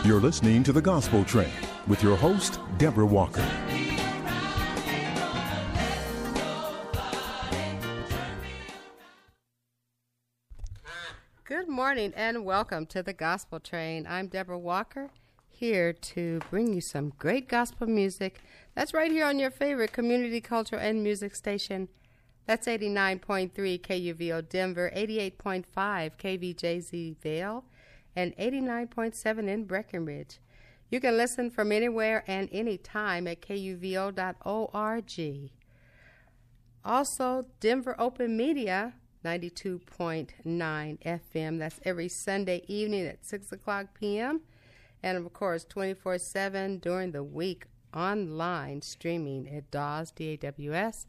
You're listening to The Gospel Train with your host, Deborah Walker. Good morning and welcome to The Gospel Train. I'm Deborah Walker, here to bring you some great gospel music. That's right here on your favorite community, cultural, and music station. That's 89.3 KUVO Denver, 88.5 KVJZ Vail, and 89.7 in Breckenridge. You can listen from anywhere and anytime at kuvo.org. Also, Denver Open Media, 92.9 FM. That's every Sunday evening at 6 o'clock p.m. And, of course, 24/7 during the week online streaming at DAWS, DAWS,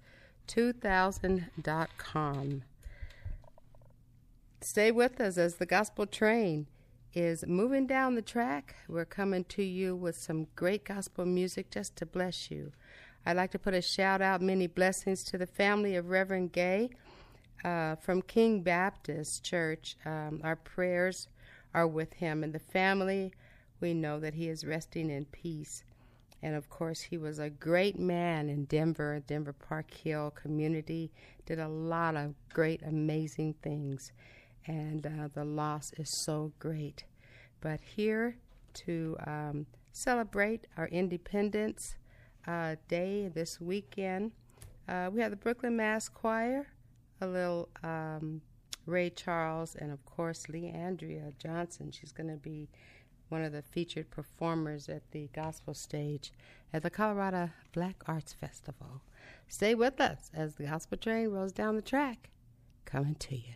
2000.com. Stay with us as the Gospel Train is moving down the track. We're coming to you with some great gospel music just to bless you. I'd like to put a shout out, many blessings to the family of Reverend Gay from King Baptist Church. Our prayers are with him and the family. We know that he is resting in peace. And, of course, he was a great man in Denver Park Hill community, did a lot of great, amazing things. And the loss is so great. But here to celebrate our Independence Day this weekend, we have the Brooklyn Mass Choir, a little Ray Charles, and, of course, Leandria Johnson. She's going to be one of the featured performers at the gospel stage at the Colorado Black Arts Festival. Stay with us as the Gospel Train rolls down the track, coming to you.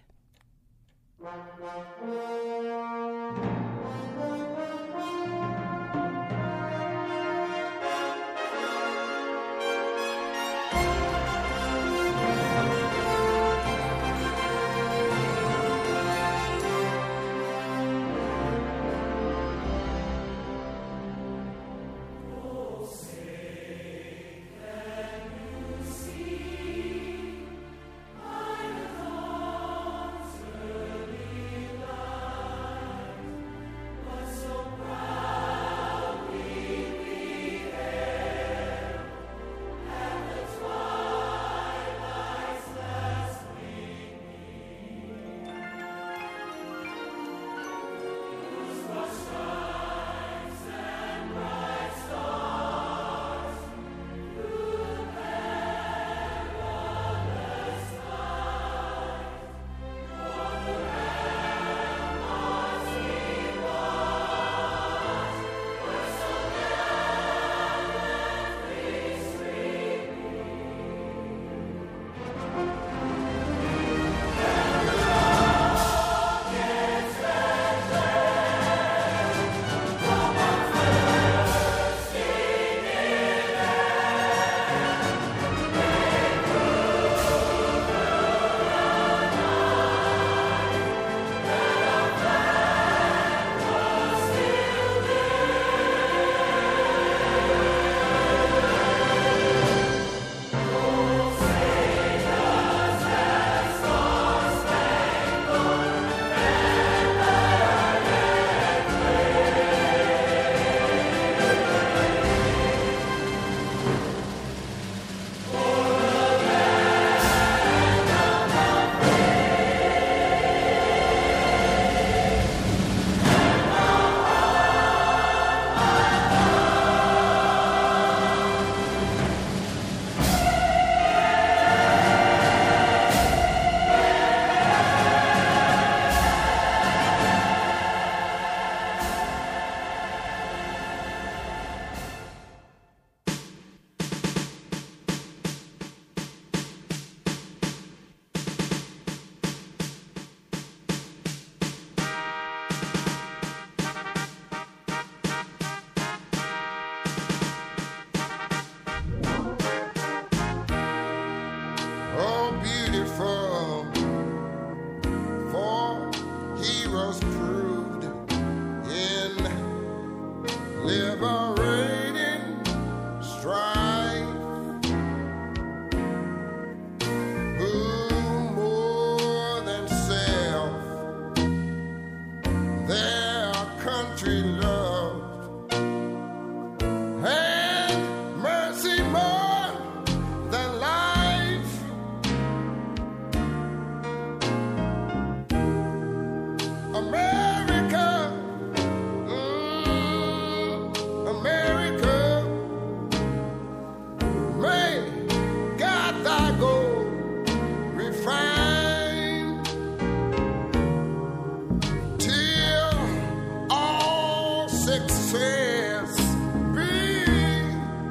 success, big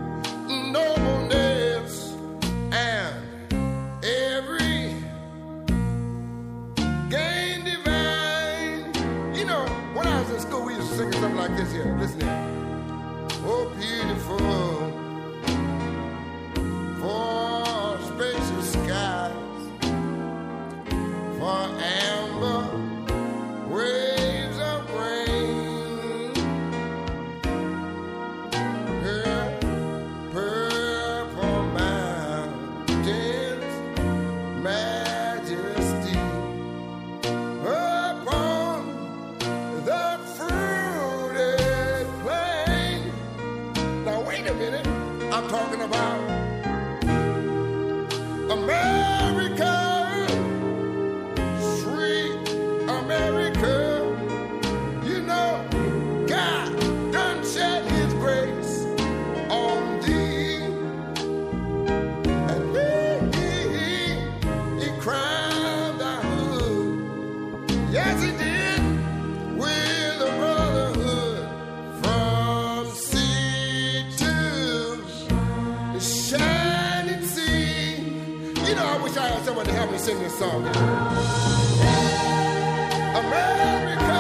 nobleness, and every gain divine. You know, when I was in school, we used to sing something like this here. Listen here. Oh, beautiful for spacious skies, for amber waves of rain, purple mountains, majesty upon the fruited plain. Now wait a minute, I'm talking about America, sweet America. You know, God done shed his grace on thee, and he crowned thy hood. Yes, he did, with a brotherhood from sea to shining sea. You know, I wish I had someone to help me sing this song. America,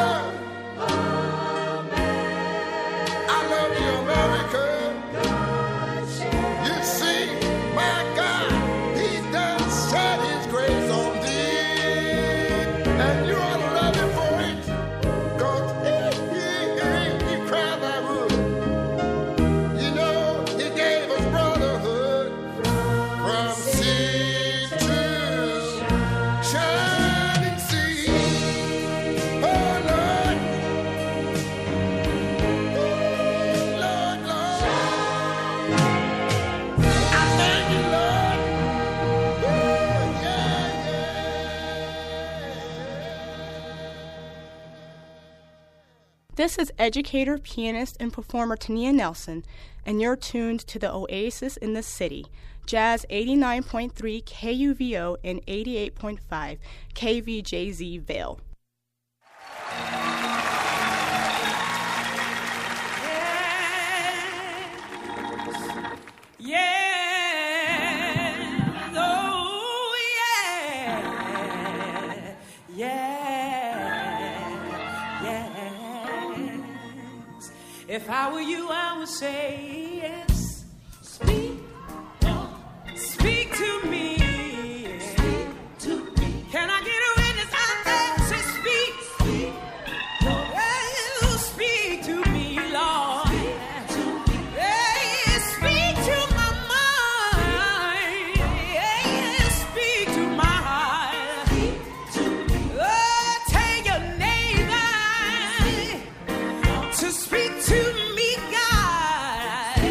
I love you, America. You see, my God, he done shed his grace on thee, and you ought to love him for it, 'cause he cried thy wood. You know, he gave us brotherhood from sea to shining sea. Oh, Lord. Ooh, Lord, Lord. I thank you, Lord. Ooh, yeah, This is educator, pianist, and performer Tania Nelson, and you're tuned to the Oasis in the City, Jazz 89.3 KUVO and 88.5 KVJZ Vail. Yeah, oh yeah, yes. If I were you, I would say yes. Speak to me. Can I get a witness out there? Say speak. Well, speak to me, Lord. Yeah, speak to my mind. Yeah, speak to my heart. Oh, tell your neighbor to speak to me, God.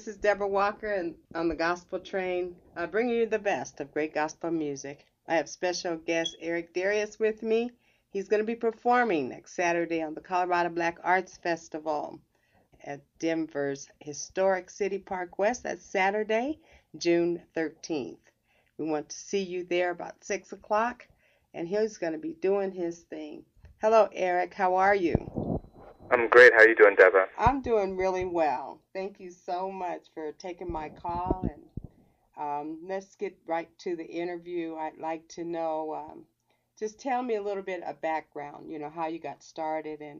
This is Deborah Walker and on the Gospel Train, bringing you the best of great gospel music. I have special guest Eric Darius with me. He's going to be performing next Saturday on the Colorado Black Arts Festival at Denver's historic City Park West. That's Saturday, June 13th. We want to see you there about 6 o'clock, and he's going to be doing his thing. Hello, Eric. How are you? I'm great. How are you doing, Deborah? I'm doing really well. Thank you so much for taking my call, and let's get right to the interview. I'd like to know, just tell me a little bit of background, how you got started and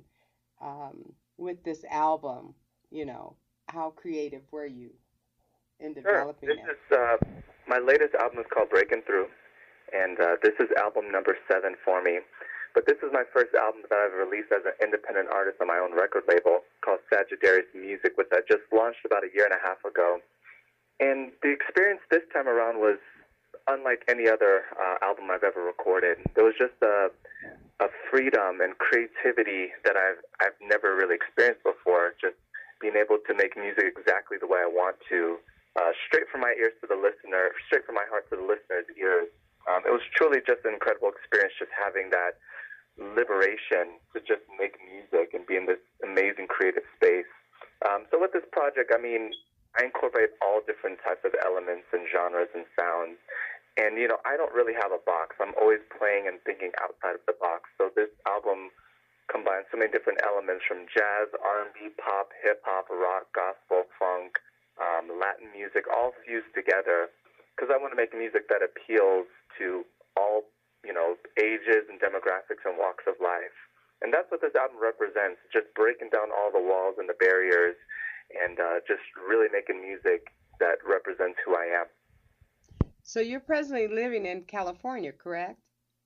with this album, how creative were you in developing it? This is, my latest album is called Breaking Through, and this is album number 7 for me. But this is my first album that I've released as an independent artist on my own record label called Sagittarius Music, which I just launched about a year and a half ago. And the experience this time around was unlike any other album I've ever recorded. There was just a freedom and creativity that I've never really experienced before, just being able to make music exactly the way I want to, straight from my ears to the listener, straight from my heart to the listener's ears. It was truly just an incredible experience just having that liberation to just make music and be in this amazing creative space. So with this project, I incorporate all different types of elements and genres and sounds. And, I don't really have a box. I'm always playing and thinking outside of the box. So this album combines so many different elements from jazz, R&B, pop, hip-hop, rock, gospel, funk, Latin music, all fused together because I want to make music that appeals to all ages and demographics and walks of life. And that's what this album represents, just breaking down all the walls and the barriers and just really making music that represents who I am. So you're presently living in California, correct?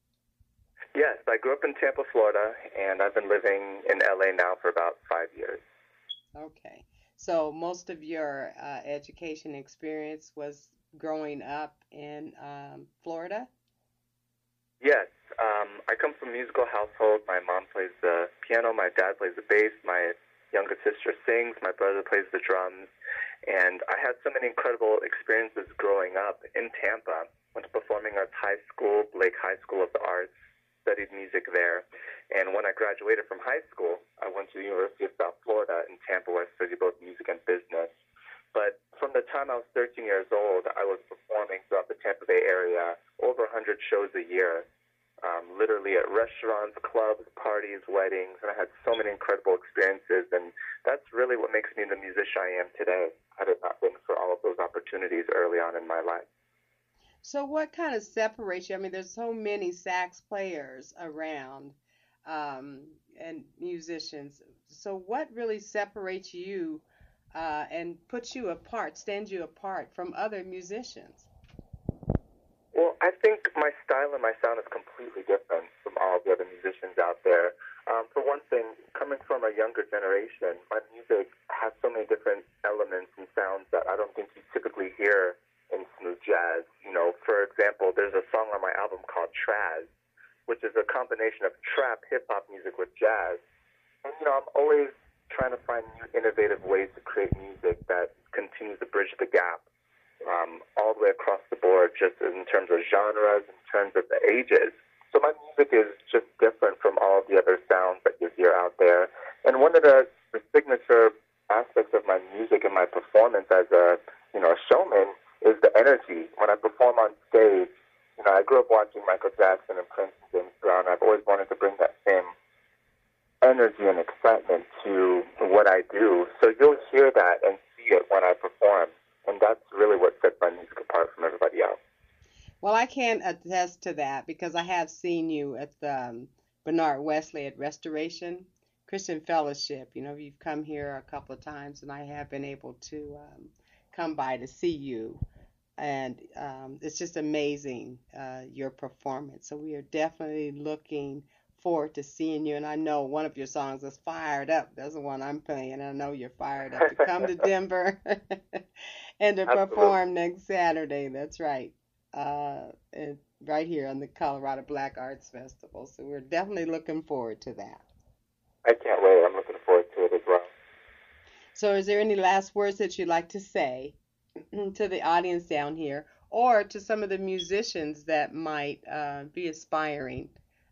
Yes, I grew up in Tampa, Florida, and I've been living in LA now for about 5 years. Okay. So most of your education experience was growing up in Florida? Yes. I come from a musical household. My mom plays the piano, my dad plays the bass, my younger sister sings, my brother plays the drums, and I had so many incredible experiences growing up in Tampa. Went to Performing Arts High School, Blake High School of the Arts, studied music there, and when I graduated from high school, I went to the University of South Florida in Tampa where I studied both music and business. But from the time I was 13 years old, I was performing throughout the Tampa Bay area, over 100 shows a year, literally at restaurants, clubs, parties, weddings, and I had so many incredible experiences, and that's really what makes me the musician I am today, had it not been for all of those opportunities early on in my life. So what kind of separates you? There's so many sax players around and musicians. So what really separates you and puts you apart, stands you apart from other musicians? Well, I think my style and my sound is completely different from all the other musicians out there. For one thing, coming from a younger generation, my music has so many different elements and sounds that I don't think you typically hear in smooth jazz. For example, there's a song on my album called Traz, which is a combination of trap, hip-hop music with jazz. And, I'm always trying to find new innovative ways to create music that continues to bridge the gap. All the way across the board, just in terms of genres, in terms of the ages. So my music is just different from all of the other sounds that you hear out there. And one of the signature aspects of my music and my performance as a showman is the energy. When I perform on stage, I grew up watching Michael Jackson and Prince and James Brown. I've always wanted to bring that same energy and excitement to what I do. So you'll hear that and see it when I perform. And that's really what sets my music apart from everybody else. Well, I can attest to that because I have seen you at the Bernard Wesley at Restoration Christian Fellowship. You've come here a couple of times, and I have been able to come by to see you. And it's just amazing, your performance. So we are definitely looking forward to seeing you. And I know one of your songs is Fired Up. That's the one I'm playing. And I know you're fired up to come to Denver and to perform next Saturday. That's right. And right here on the Colorado Black Arts Festival. So we're definitely looking forward to that. I can't wait. I'm looking forward to it as well. So is there any last words that you'd like to say to the audience down here or to some of the musicians that might be aspiring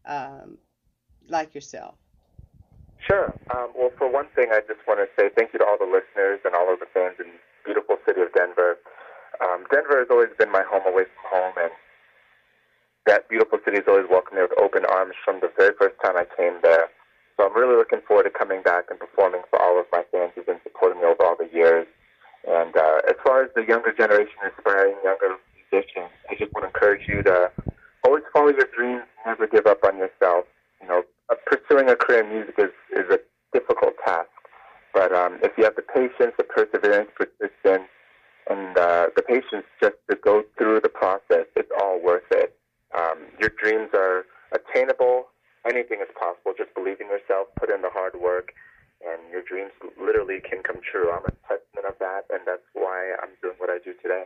like yourself? Sure. Well, for one thing, I just want to say thank you to all the listeners and all of the fans in the beautiful city of Denver. Denver has always been my home away from home, and that beautiful city has always welcomed me with open arms from the very first time I came there. So I'm really looking forward to coming back and performing for all of my fans who've been supporting me over all the years. And as far as the younger generation, aspiring younger musicians, I just want to encourage you to always follow your dreams, never give up on yourself. You know, pursuing a career in music is a difficult task. But if you have the patience, the perseverance, persistence, and the patience just to go through the process, it's all worth it. Your dreams are attainable. Anything is possible. Just believe in yourself, put in the hard work, and your dreams literally can come true. I'm a testament of that, and that's why I'm doing what I do today.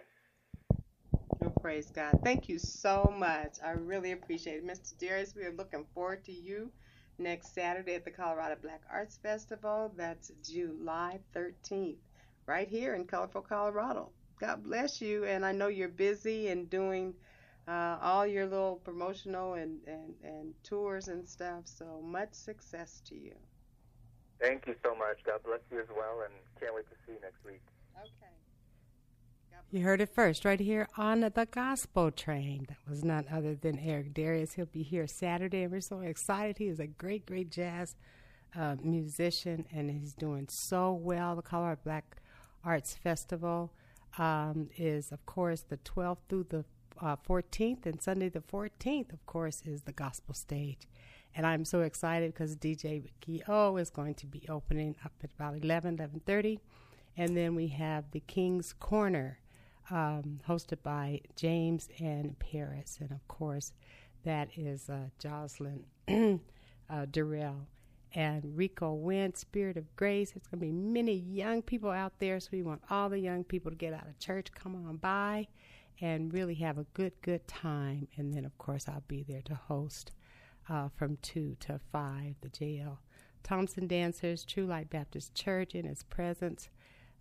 Oh, praise God. Thank you so much. I really appreciate it. Mr. Darius, we are looking forward to you next Saturday at the Colorado Black Arts Festival. That's July 13th, right here in colorful Colorado. God bless you, and I know you're busy and doing all your little promotional and tours and stuff, so much success to you. Thank you so much. God bless you as well, and can't wait to see you next week. Okay. You heard it first right here on the Gospel Train. That was none other than Eric Darius. He'll be here Saturday, and we're so excited. He is a great, great jazz musician, and he's doing so well. The Colorado Black Arts Festival is, of course, the 12th through the 14th, and Sunday the 14th, of course, is the gospel stage. And I'm so excited because DJ Ricky O is going to be opening up at about 11:30. And then we have the King's Corner, hosted by James and Paris. And, of course, that is Jocelyn Durrell and Rico Wynn, Spirit of Grace. It's going to be many young people out there, so we want all the young people to get out of church, come on by, and really have a good time. And then, of course, I'll be there to host from 2 to 5, the J.L. Thompson Dancers, True Light Baptist Church in its presence,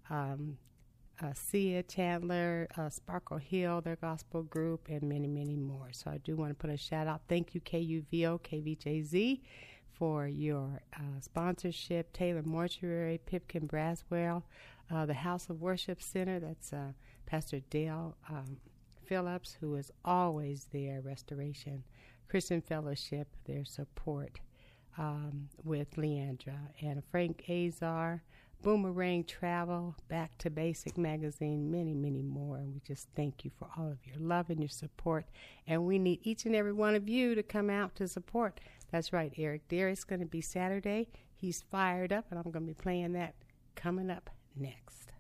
Sia Chandler, Sparkle Hill, their gospel group, and many, many more. So I do want to put a shout-out. Thank you, KUVO, KVJZ, for your sponsorship. Taylor Mortuary, Pipkin Braswell, the House of Worship Center, that's Pastor Dale Phillips, who is always there, Restoration Christian Fellowship, their support with Leandra, and Frank Azar, Boomerang Travel, Back to Basic Magazine, many, many more. And we just thank you for all of your love and your support. And we need each and every one of you to come out to support. That's right, Eric Darius is going to be Saturday. He's fired up, and I'm going to be playing that coming up next.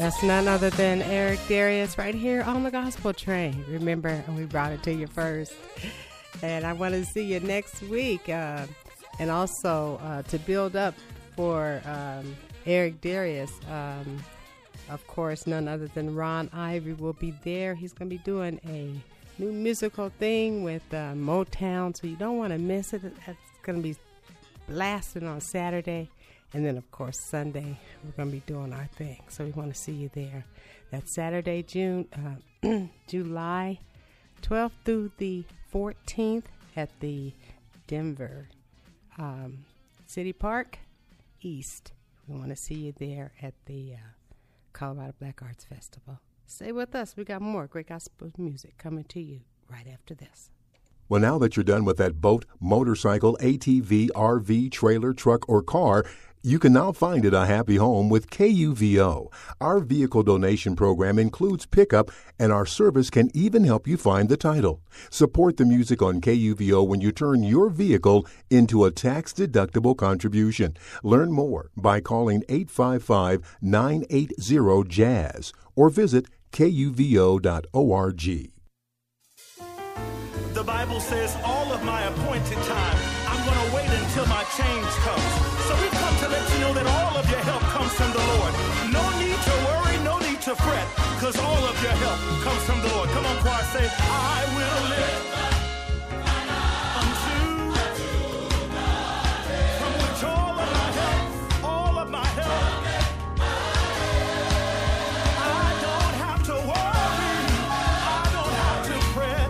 That's none other than Eric Darius right here on the Gospel Train. Remember, we brought it to you first. And I want to see you next week. And also to build up for Eric Darius, of course, none other than Ron Ivory will be there. He's going to be doing a new musical thing with Motown, so you don't want to miss it. It's going to be blasting on Saturday. And then, of course, Sunday, we're going to be doing our thing. So we want to see you there. That's Saturday, July 12th through the 14th at the Denver City Park East. We want to see you there at the Colorado Black Arts Festival. Stay with us. We got more great gospel music coming to you right after this. Well, now that you're done with that boat, motorcycle, ATV, RV, trailer, truck, or car, you can now find it a happy home with KUVO. Our vehicle donation program includes pickup, and our service can even help you find the title. Support the music on KUVO when you turn your vehicle into a tax-deductible contribution. Learn more by calling 855-980-JAZZ or visit KUVO.org. The Bible says all of my appointed time, I'm going to wait until my change comes. So we come to let you know that all of your help comes from the Lord. No need to worry, no need to fret, because all of your help comes from the Lord. Come on, choir, say, I will live unto from which all of my help, all of my help. I don't have to worry, I don't have to fret.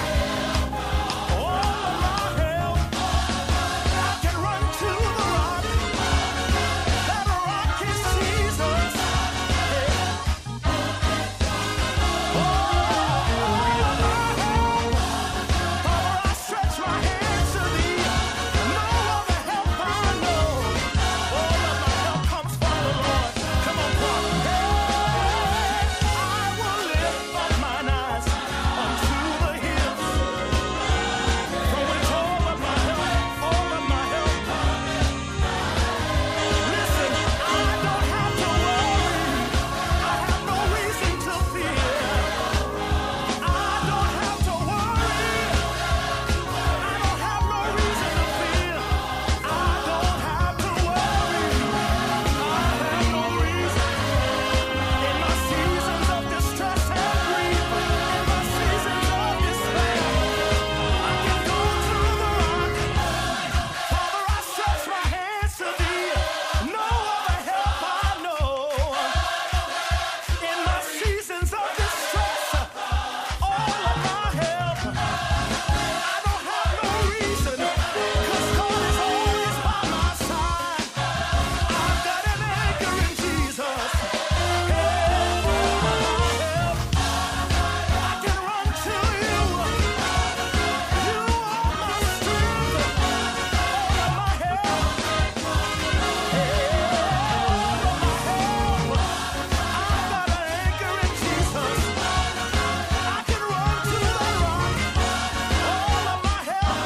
All of my help, I can run to the rock. That rock is Jesus. All of my help, I stretch my hands to thee. No other help I know. All of my help comes from the Lord. Come on, choir. I will lift up mine eyes unto the hills, from which all of my help, all of my help. Listen, I don't have to worry. I have no reason to fear. I don't have to worry. I don't have no reason to fear. I don't have to worry. I have no reason. In my seasons of distress and grief, in my seasons of despair, I can go to the rock. Father, I stretch my hands to thee. No other help I know. In my seasons of distress, all of my help. I don't have no reason, 'cause God is always by my side. I've got an anchor in Jesus. Help, help. I can run to you. You are my strength. All of my help. All of my help. I've got an anchor in Jesus. I can run to the rock. All of my help.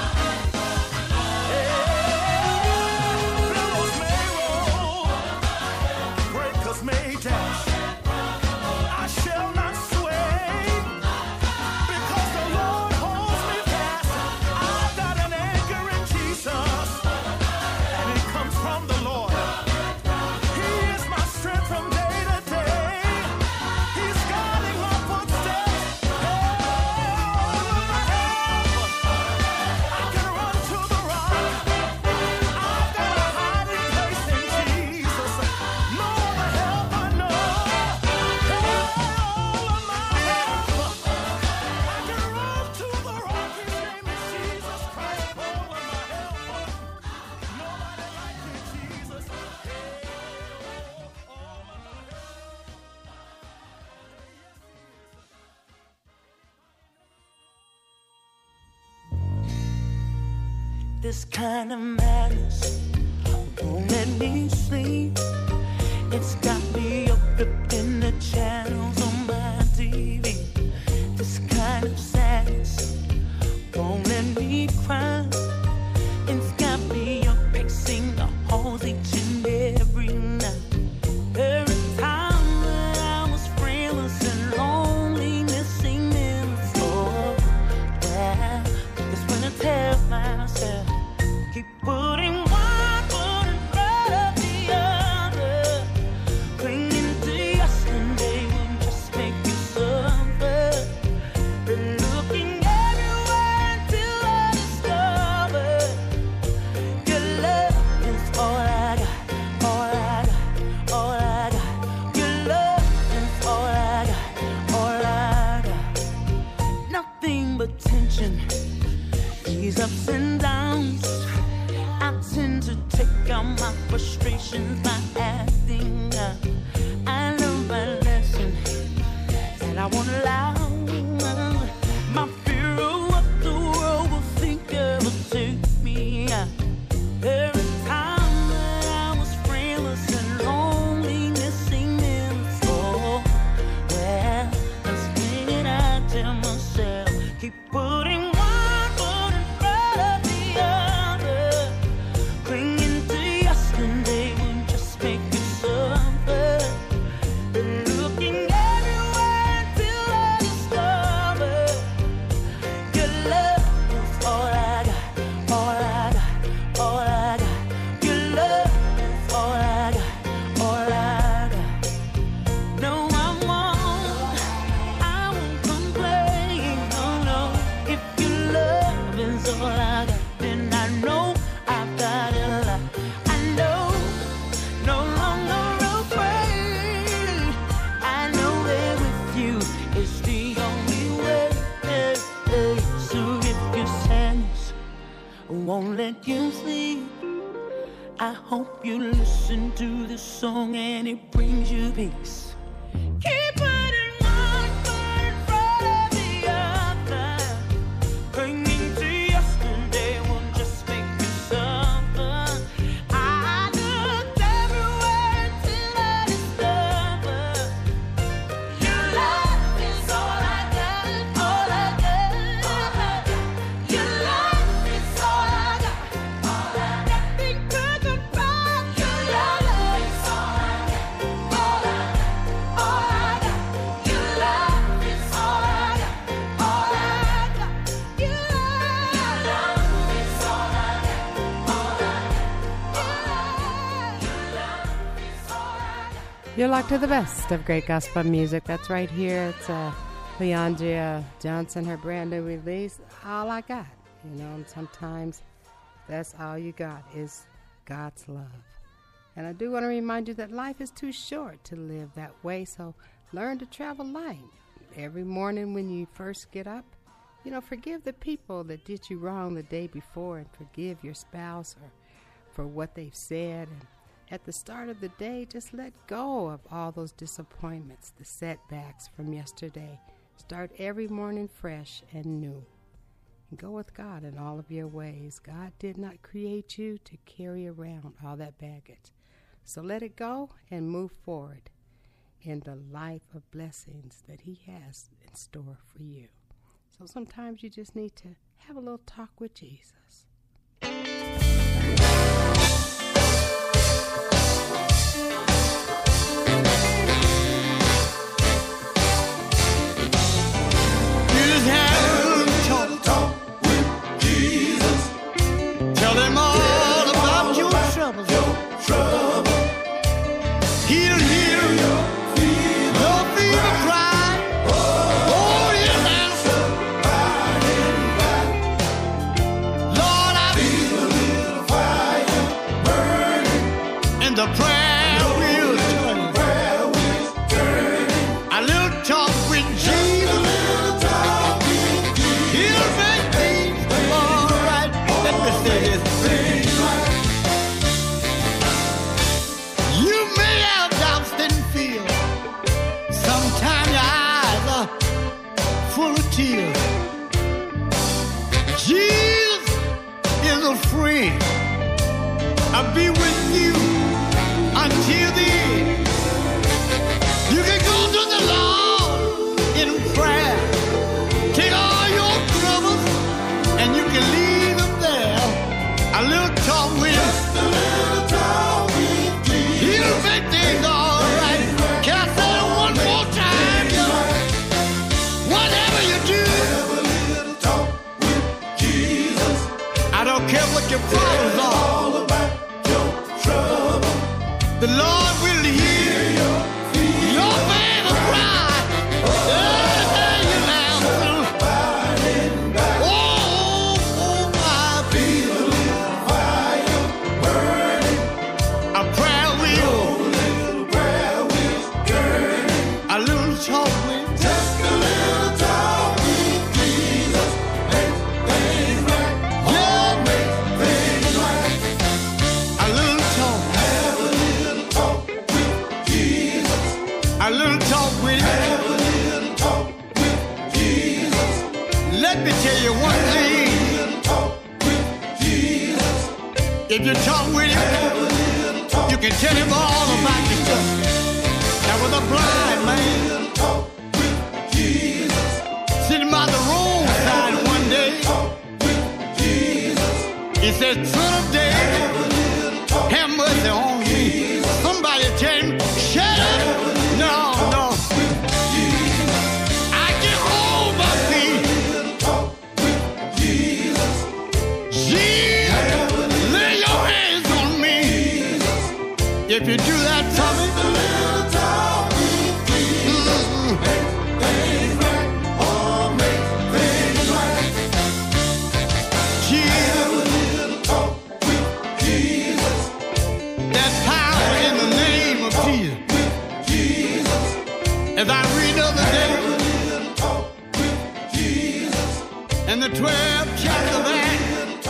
Billows may roll, breakers may dash. I shall not sway, because the Lord holds me fast. I've got an anchor in Jesus, and it comes from the Lord. He is my strength from day to day. He's guiding my footsteps. All of my help, I can run to the rock. I've got a hiding place in Jesus. No other help I know. All of my help, I can run to the rock. His name is Jesus Christ. All of my help, nobody like you, Jesus. All of my help. This kind of madness won't let me sleep. It's got me up in the channels on my TV. This kind of sadness won't let me cry. It's got me up pacing the halls each and every night. Every time that I all my frustrations by acting. I learned my lesson, and I won't allow my fear of what the world will think ever take me. Every time that I was frameless and lonely, missing minutes, oh, well, that's when I tell myself, keep putting one foot in front of the other. Clinging to yesterday will just make you suffer. And looking everywhere until I discover your love is all I got, all I got, all I got. Your love is all I got, all I got. No, I won't complain, no, no. If your love is all I got, then I know I've got a lot. I know, no longer afraid. I know that with you it's the only way. So if your sadness won't let you sleep, I hope you listen to this song and it brings you peace. Keep putting one foot in front of the other. Clinging to yesterday will just make you suffer. I looked everywhere until I discovered your love is all I got, all I got, all I got. Your love is all I got, all I got. Nothing could compare. Your love is all I got, all I got, all I got. Your love is all I got, all I got. Your love is all I got, all I got. You're locked to the best of great gospel music. That's right here. It's Leandria Johnson, her brand new release, All I Got. You know, and sometimes that's all you got is God's love. And I do want to remind you that life is too short to live that way, so learn to travel light. Every morning when you first get up, you know, forgive the people that did you wrong the day before, and forgive your spouse or for what they've said. And at the start of the day, just let go of all those disappointments, the setbacks from yesterday. Start every morning fresh and new. And go with God in all of your ways. God did not create you to carry around all that baggage. So let it go and move forward in the life of blessings that He has in store for you. So sometimes you just need to have a little talk with Jesus. Just have a little talk with Jesus. Tell Him all about your troubles. He'll hear your fever cry. Oh, He'll answer by and by. Lord, I feel a little fire burning, and the prayer wheel turning. A little talk with Jesus. He'll make things all right. Let me say this. You may have doubts and fear. Sometimes your eyes are full of tears. Jesus is a friend. I'll be with you until the end. You can go to the Lord in prayer. Take all your troubles and you can leave them there. A little talk with Him. He'll make things all right. Can I say it one more time? Whatever you do, I don't care what your problems are. The Lord will hear your favorite cry. You'll answer. Oh, I feel a little fire burning. A prayer wheel turning. A little talk with just a little talk with Jesus. Make things right. Yeah, make things right. A little talk. tell you one thing. If you talk with him, you can tell him all about yourself. There was a blind man sitting by the roadside one day. He said, son of David, have mercy on me. Somebody tell him, shut up. No. I get home, my feet. Jesus, lay your hands on me. If you do that, Tommy, as I read the other day, in the 12th chapter of Acts,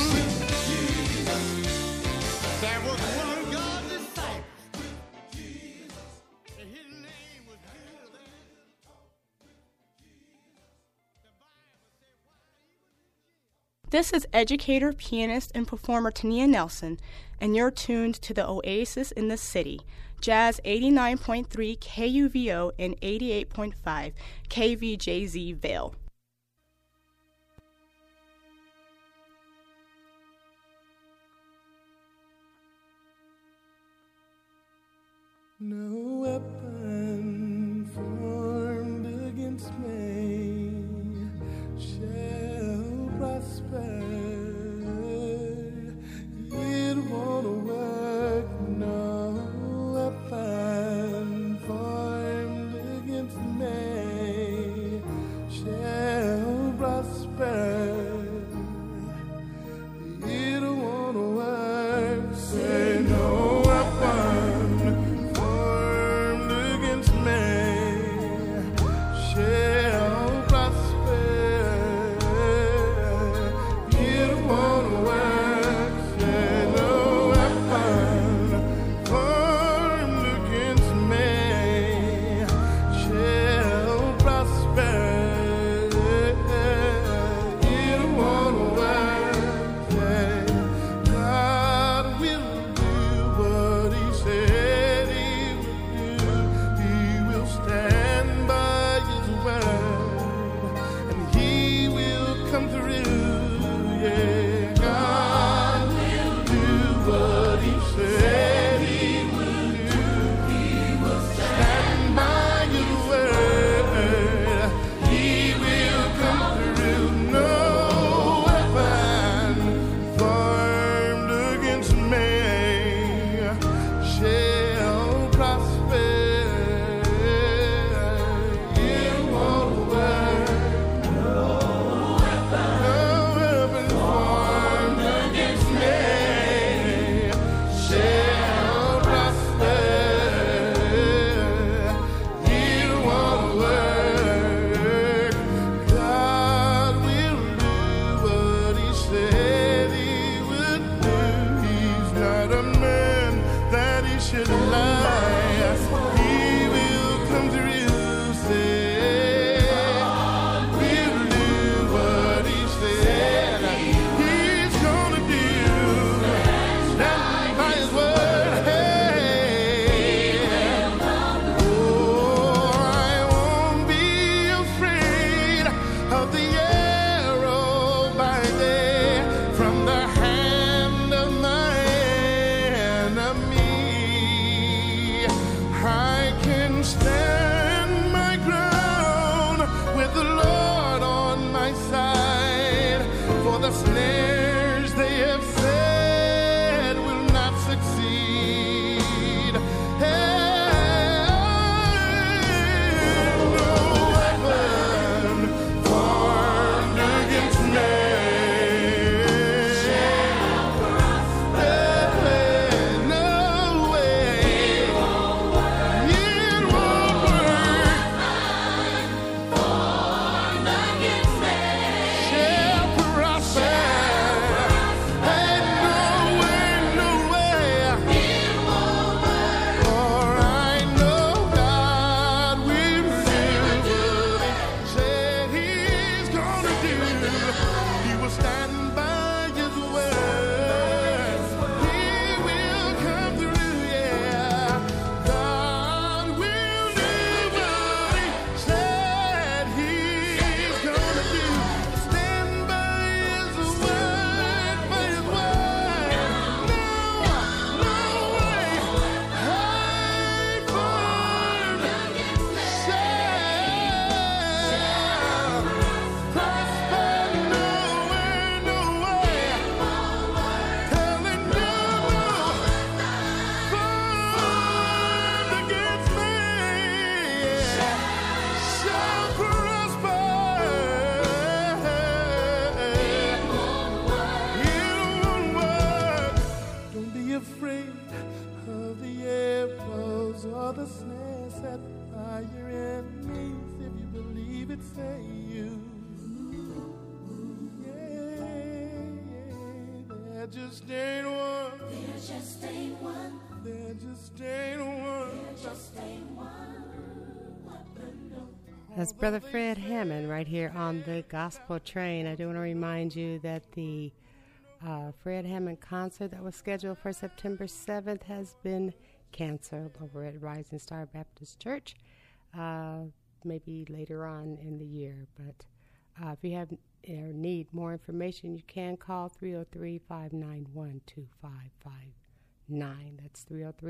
there was one of God's disciples, and his name was Jesus. This is educator, pianist, and performer Tania Nelson, and you're tuned to the Oasis in the City, Jazz 89.3 KUVO and 88.5 KVJZ Vail. No weapon formed against me shall prosper. It won't work. No weapon formed against me shall prosper. It won't work. Say no weapon formed against me shall prosper. It won't work. Say no weapon formed against me shall prosper. It won't work. Say God will do what He said He would do. He will stand by His word, and He will come through. Yeah, God will do what He said He would do. He will stand by His word. He will come through. No weapon formed against me shall prosper. It won't work. No weapon formed against me shall prosper. It won't work. God will do what He said He would do. He's not a man that He should lie. He will come through. Say, we'll do what He said He's gonna do. Stand by His word. Hey, oh, I won't be afraid of the arrow by day from the hand of my enemy. afraid of the arrows or the snares set by your enemies. If you believe it, say you. There just ain't one. There just ain't one. There just ain't one. There just ain't one. That's Brother Fred Hammond right here on the Gospel Train. I do want to remind you that the Fred Hammond concert that was scheduled for September 7th has been canceled over at Rising Star Baptist Church, maybe later on in the year. But if you have or need more information, you can call 303-591-2559. That's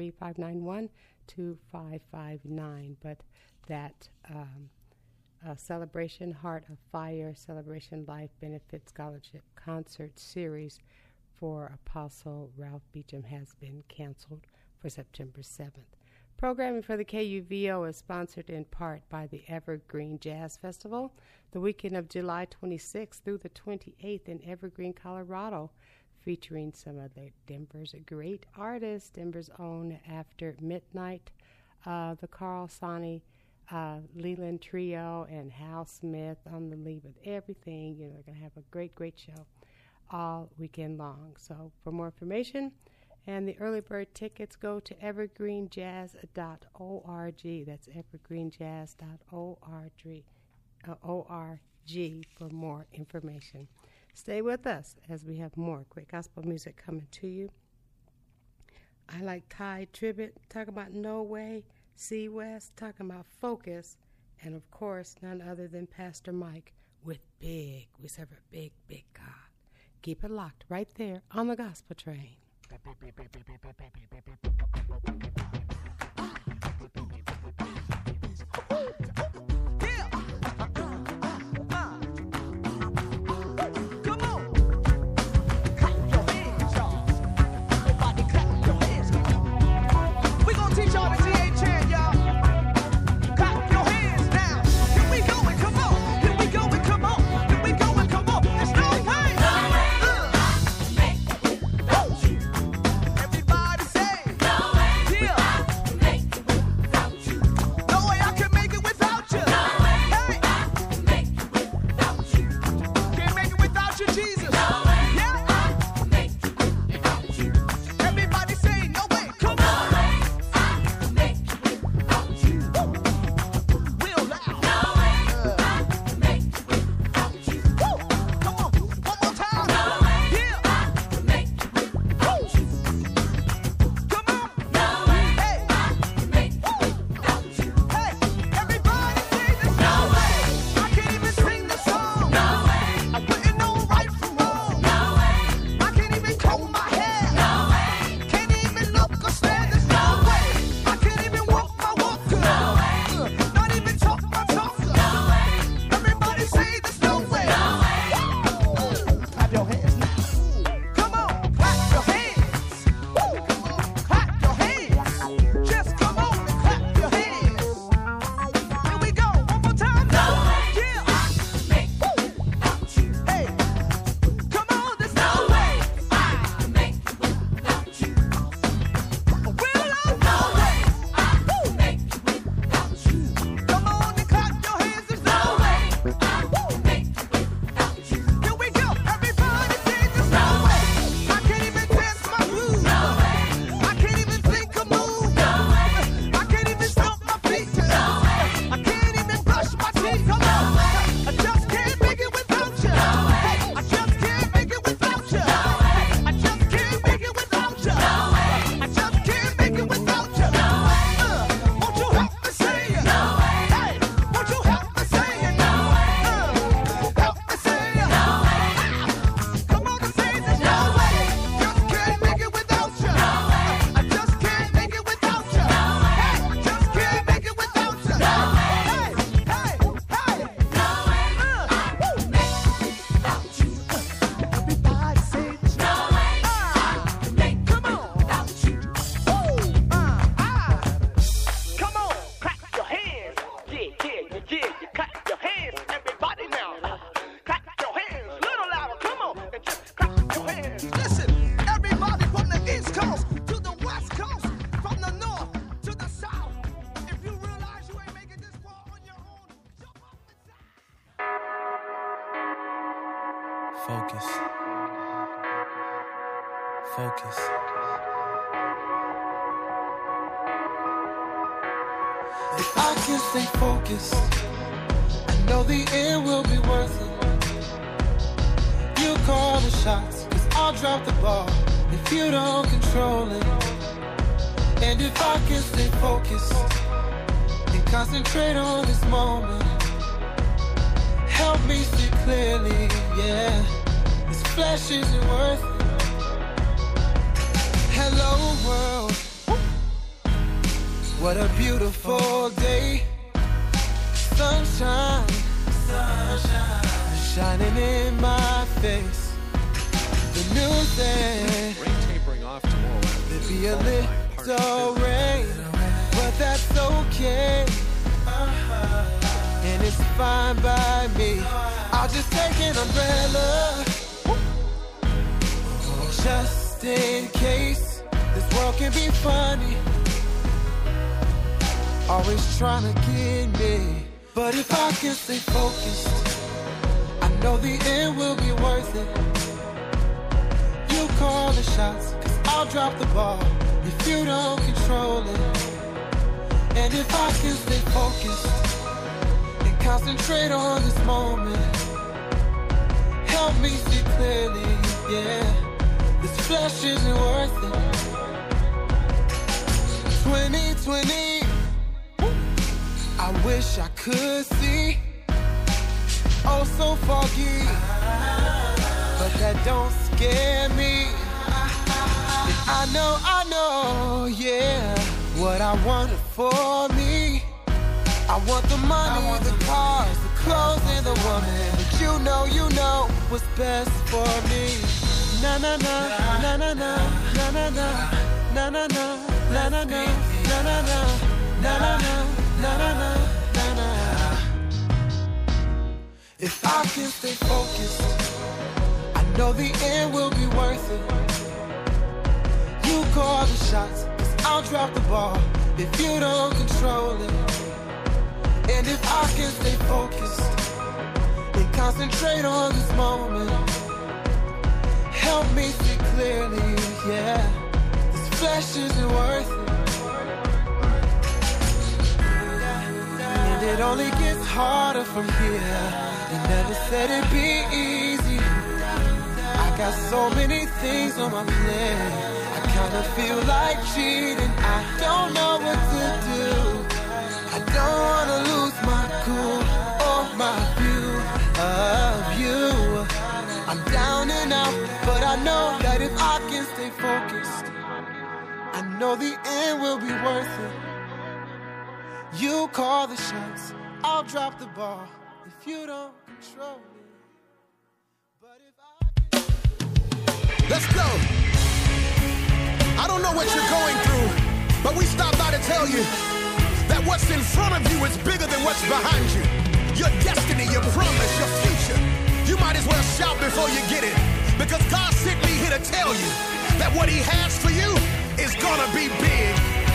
303-591-2559. But that Celebration Heart of Fire, Celebration Life Benefit Scholarship Concert Series for Apostle Ralph Beecham has been canceled for September 7th. Programming for the KUVO is sponsored in part by the Evergreen Jazz Festival, the weekend of July 26th through the 28th in Evergreen, Colorado, featuring some of Denver's great artists, Denver's own After Midnight, the Carl Sonny Leland Trio, and Hal Smith on the lead with everything. You know, they're going to have a great, great show all weekend long. So for more information and the early bird tickets, go to evergreenjazz.org. That's evergreenjazz.org for more information. Stay with us as we have more great gospel music coming to you. I like Ty Tribbett talking about No Way, C. West talking about Focus, and of course none other than Pastor Mike with Big. We serve a big, big God. Keep it locked right there on the Gospel Train. Everybody say, no way. focus. Focus. If I can stay focused, I know the end will be worth it. You call the shots, cause I'll drop the ball if you don't control it. And if I can stay focused and concentrate on this moment, help me see clearly, yeah. This flesh isn't worth it. Hello world, what a beautiful day. Sunshine, sunshine, shining in my face. The news said Rain tapering off tomorrow. there'd be a little rain, but that's okay. And it's fine by me. I'll just take an umbrella, just in case. This world can be funny, always trying to get me. But if I can stay focused, I know the end will be worth it. You call the shots, cause I'll drop the ball if you don't control it. And if I can stay focused and concentrate on this moment, help me see clearly, yeah. This flesh isn't worth it. 2020, I wish I could see. Oh, so foggy, but that don't scare me. And I know, yeah, what I wanted for me. I want the money, the cars, the clothes, and the woman. But you know what's best for me. Na na na, na na na, na na na, na na na, na na na, na na na, na na na, na na na, na na. If I can stay focused, I know the end will be worth it. You call the shots, cause I'll drop the ball if you don't control it. And if I can stay focused and concentrate on this moment, help me see clearly, yeah. This flesh isn't worth it. And it only gets harder from here. You never said it'd be easy. I got so many things on my plate. I kinda feel like cheating. I don't know what to do. I don't wanna lose my cool or my view of you. I'm down and out, but I know that if I can stay focused, I know the end will be worth it. You call the shots, I'll drop the ball if you don't control me. But if I can... Let's go. I don't know what you're going through, but we stopped by to tell you that what's in front of you is bigger than what's behind you. Your destiny, your promise, your future. You might as well shout before you get it, because God sent me here to tell you that what he has for you is gonna be big.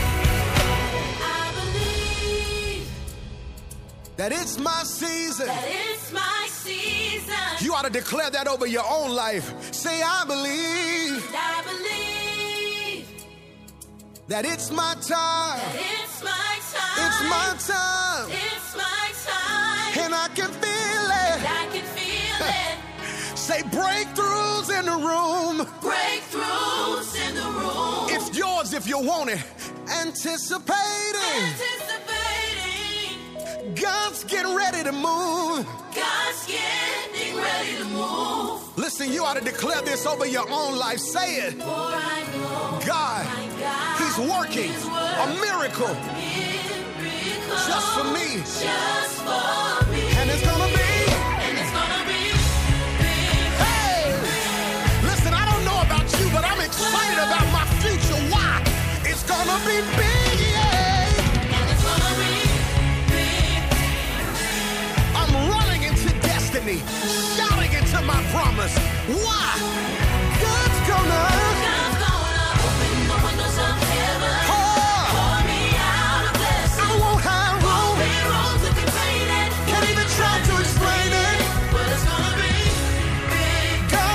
I believe That it's my season. that it's my season. You ought to declare that over your own life. Say, I believe I believe that it's my time. that it's my time. It's my time. It's my time. And I can feel it. I can feel it. Say breakthroughs in the room. Breakthroughs in the room. It's yours if you want it. Anticipating. Anticipating. God's getting ready to move. God's getting ready to move. Listen, you ought to declare this over your own life. Say it. For I know God, my God he's working is a miracle miracle just for me. Just for me. And it's gonna be. And it's gonna be big. Hey! Listen, I don't know about you, but I'm excited about my future. Why? It's gonna be big, yeah! And it's gonna be big. I'm running into destiny, shouting into my promise. Why? God's gonna open the windows of heaven. pour. Pour me out a blessing. I won't have room. Be wrong to contain it. Can't even try to explain it. But it's gonna be big. God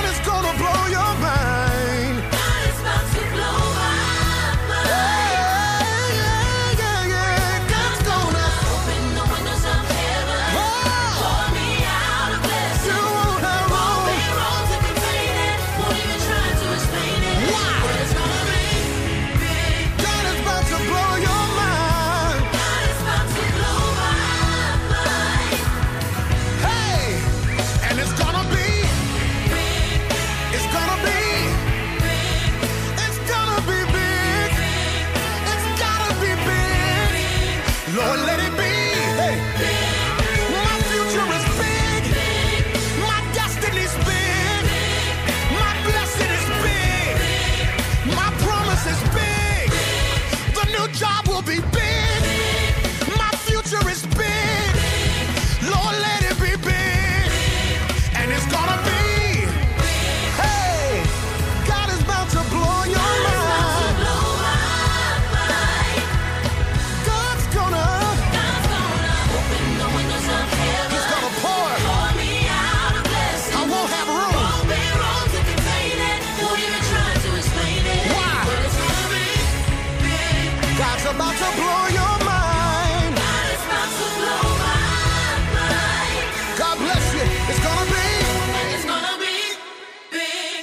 God's about to blow your mind. God is about to blow my mind. God bless you. It's gonna be. It's gonna be big.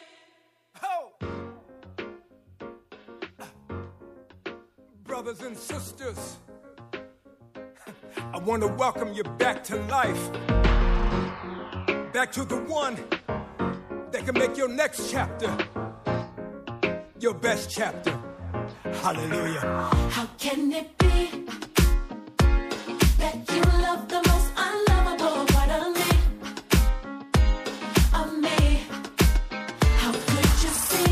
Brothers and sisters, I want to welcome you back to life. Back to the one that can make your next chapter your best chapter. Hallelujah. How can it be that you love the most unlovable part of me? Of me? How could you see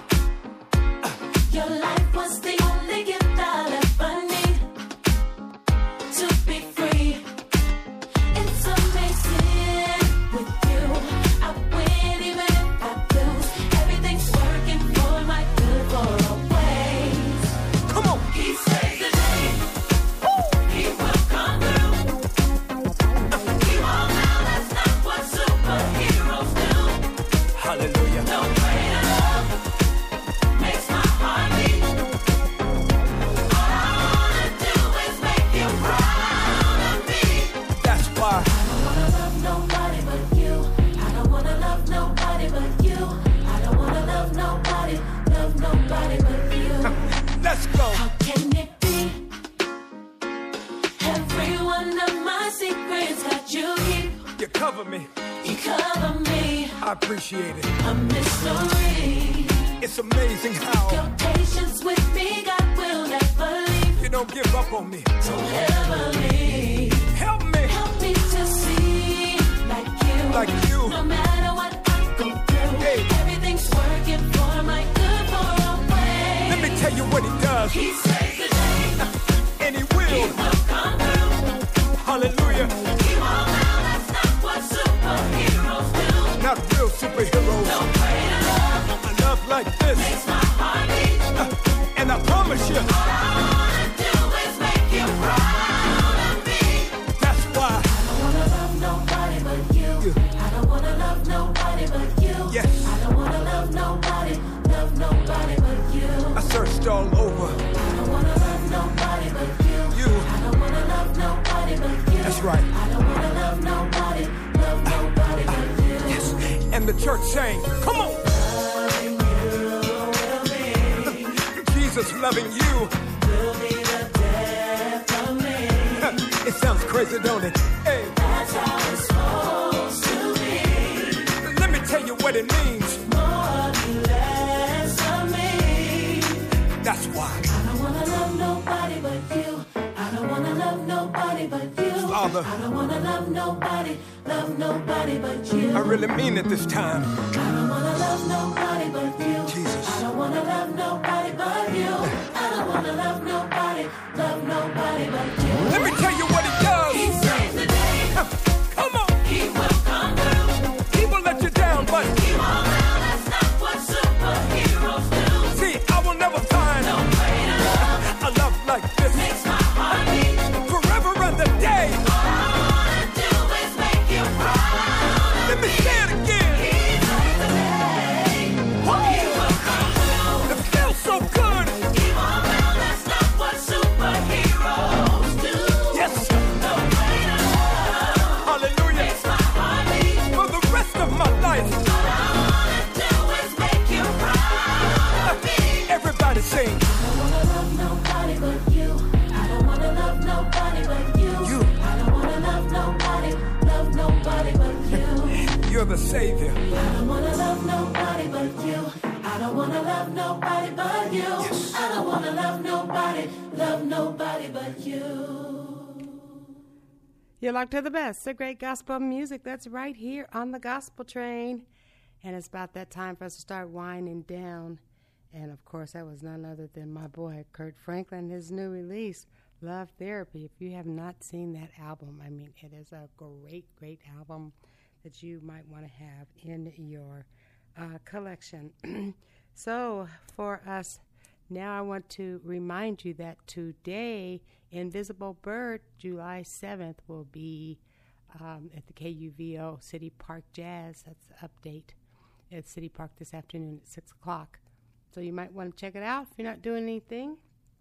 your life was the only gift I'll ever need to be free? It's amazing with you. I win even if I lose. Everything's working for my good for always. Come on. He saves the day. He will come through. He won't now, that's not what superheroes do. Hallelujah. No greater love makes my heart beat. All I wanna do is make you proud of me. That's why. I don't wanna love nobody but you. I don't wanna love nobody but you. I don't wanna love nobody but you. Let's go. How can it be? Every one of my secrets that you keep, You cover me. you cover me. I appreciate it. A mystery. It's amazing how Your patience with me, God will never leave. you don't give up on me. Don't ever leave. Help me. Help me to see like you. No matter what I go through, Hey. everything's working for my good for always. Let me tell you what he does. He saves the day. And he He will. will come through. Hallelujah. He won't now, that's not what superheroes do. Not real superheroes. No greater love A love like this. makes my heart beat. And I promise you, All I wanna do is make you proud of me. that's why. I don't wanna love nobody but you. I don't wanna love nobody but you. Yes. I don't wanna love nobody but you. I searched all over. I don't wanna love nobody but you. You. I don't wanna love nobody but you. That's right. I don't wanna love nobody but you. Yes. And the church sang, come on. Jesus loving you. Will be the death of me. It sounds crazy, don't it? Hey, That's how it's supposed to be. let me tell you what it means. More or less of me. That's why. I don't wanna love nobody but you. I don't wanna love nobody but you. Father. I don't wanna love nobody but you. I really mean it this time. I don't wanna love nobody but you. Jesus. I don't wanna love nobody but you. I don't wanna love nobody but you. Let me tell you what he does. He saves the day. Come on. He will come through. He will let you down, but He won't now, that's not what superheroes do. see, I will never find No greater love a love like this. makes my heart beat. Forever and the day. All I wanna do is make you proud. Let me say it again. He saves the day. He will come through. It feels so good. He won't now, that's not what superheroes do. Yes. No greater love Hallelujah. makes my heart beat. For the rest of my life. All I wanna do is make you proud of me. Everybody sing. I don't wanna love nobody but you. I don't wanna love nobody but you. You. I don't wanna love nobody but you. You're the savior. I don't wanna love nobody but you. I don't wanna love nobody but you. I don't wanna love nobody but you. You're locked to the best, the great gospel music that's right here on the Gospel Train. And it's about that time for us to start winding down. And, of course, that was none other than my boy, Kurt Franklin, his new release, Love Therapy. If you have not seen that album, I mean, it is a great, great album that you might want to have in your collection. So, for us, now I want to remind you that today, Invisible Bird, July 7th, will be at the KUVO City Park Jazz. That's the update at City Park this afternoon at 6 o'clock. So you might want to check it out if you're not doing anything.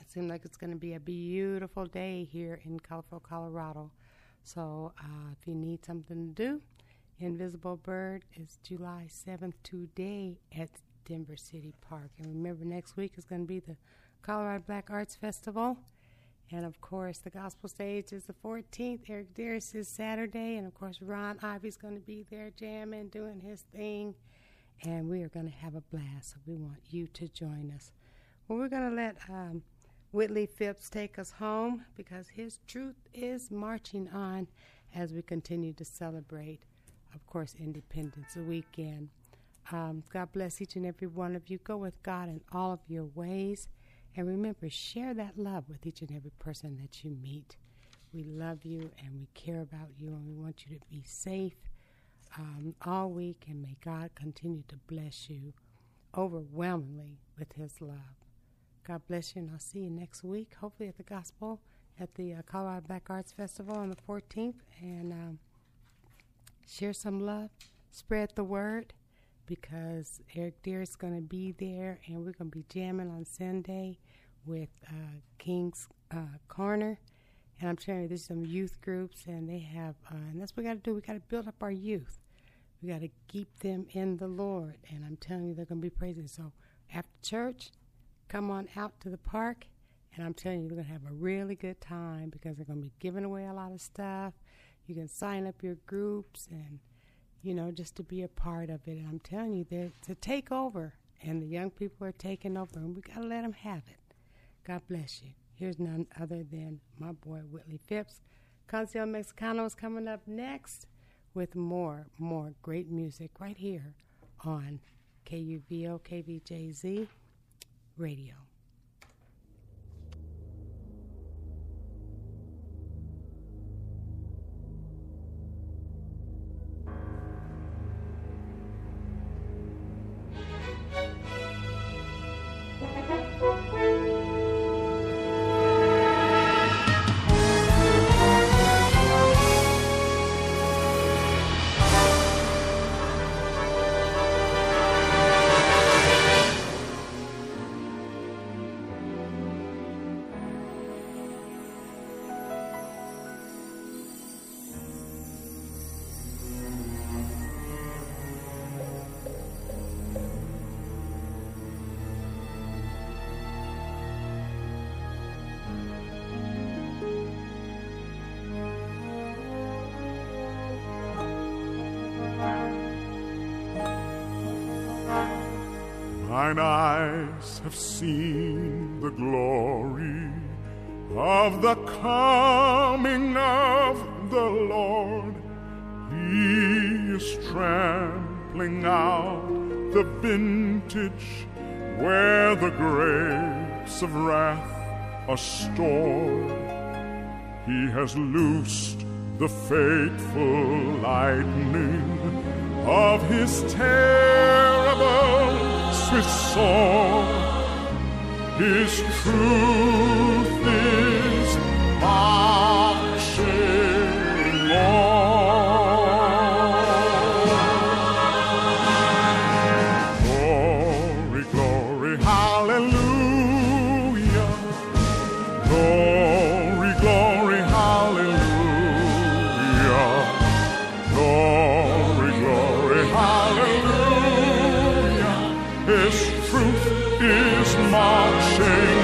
It seems like it's going to be a beautiful day here in Colorful, Colorado. So if you need something to do, Invisible Bird is July 7th today at Denver City Park. And remember, next week is going to be the Colorado Black Arts Festival. And, of course, the Gospel Stage is the 14th. Eric Dearest is Saturday. And, of course, Ron Ivy's going to be there jamming, doing his thing. And we are going to have a blast. So we want you to join us. Well, we're going to let Whitley Phipps take us home because his truth is marching on as we continue to celebrate, of course, Independence Weekend. God bless each and every one of you. Go with God in all of your ways. And remember, share that love with each and every person that you meet. We love you and we care about you and we want you to be safe all week. And may God continue to bless you overwhelmingly with his love. God bless you, and I'll see you next week, hopefully at the Gospel, at the Colorado Black Arts Festival on the 14th. And share some love, spread the word, because Eric Dearest is going to be there, and we're going to be jamming on Sunday with King's Corner. And I'm telling you, there's some youth groups, and they have, and that's what we got to do. We got to build up our youth. We got to keep them in the Lord, and I'm telling you, they're going to be praising. So after church, come on out to the park, and I'm telling you, you're going to have a really good time because they're going to be giving away a lot of stuff. You can sign up your groups and, just to be a part of it. And I'm telling you, they're to take over, and the young people are taking over, and we got to let them have it. God bless you. Here's none other than my boy, Whitley Phipps. Concierto Mexicano is coming up next with more great music right here on KUVO, KVJZ Radio. Mine eyes have seen the glory of the coming of the Lord. He is trampling out the vintage where the grapes of wrath are stored. He has loosed the fateful lightning of his terrible swift sword. His truth is marching on. Glory, glory, hallelujah. Glory, glory, hallelujah. Glory, glory, hallelujah. His truth is marching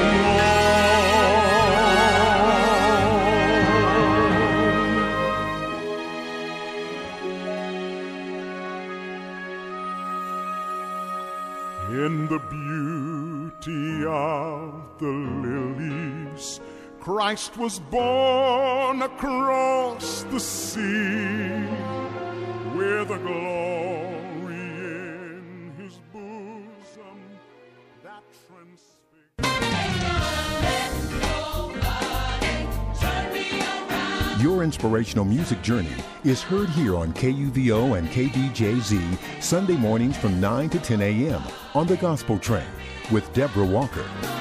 on. In the beauty of the lilies, Christ was born across the sea with a glory in his bosom that transfigured. Your inspirational music journey is heard here on KUVO and KVJZ Sunday mornings from 9 to 10 a.m. on the Gospel Train with Deborah Walker.